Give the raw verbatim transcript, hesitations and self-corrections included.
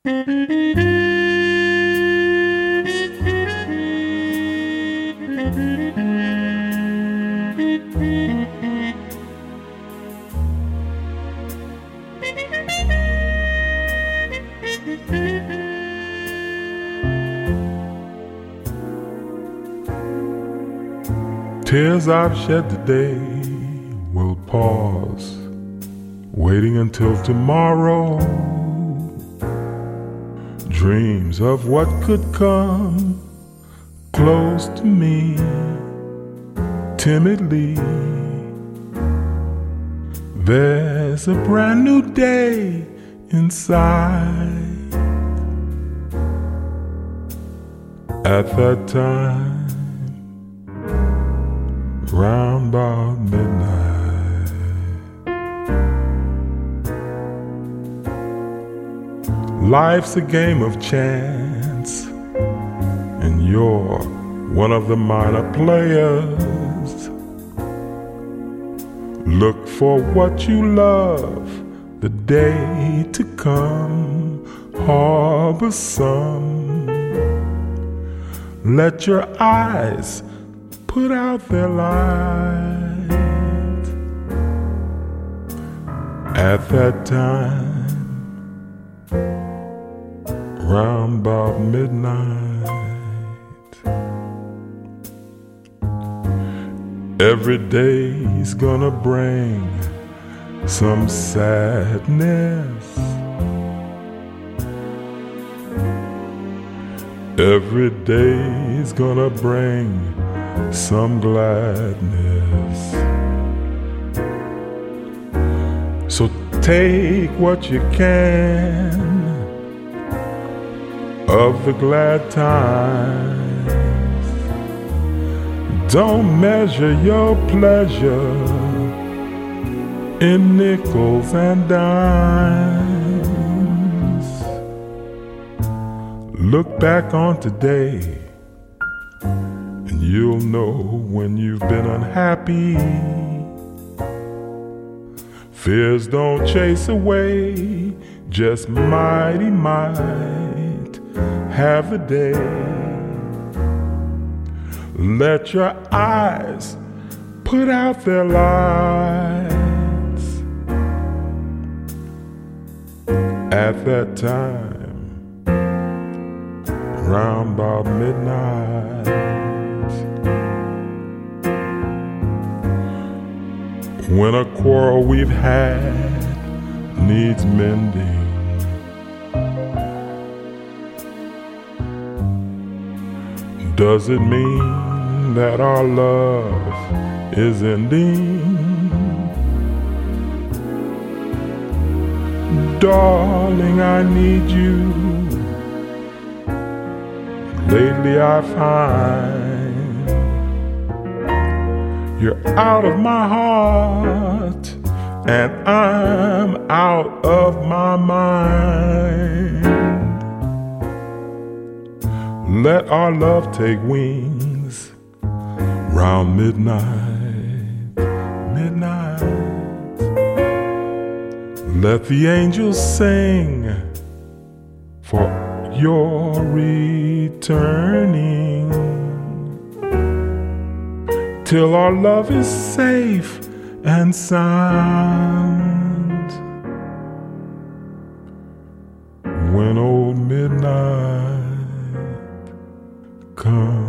Tears I've shed today will pause, waiting until tomorrow. Dreams of what could come close to me, timidly. There's a brand new day inside. At that time, round about midnight, life's a game of chance, and you're one of the minor players. Look for what you love, the day to come, harbor some. Let your eyes put out their light. At that time, round about midnight, every day's gonna bring some sadness. Every day's gonna bring some gladness. So take what you can of the glad times. Don't measure your pleasure in nickels and dimes. Look back on today, and you'll know when you've been unhappy. Fears don't chase away, just mighty might have the day. Let your eyes put out their lights. At that time, round about midnight, when a quarrel we've had needs mending, does it mean that our love is ending? Darling, I need you. Lately I find you're out of my heart, and I'm out of my mind. Let our love take wings round midnight, midnight. Let the angels sing for your returning, till our love is safe and sound. When old midnight comes.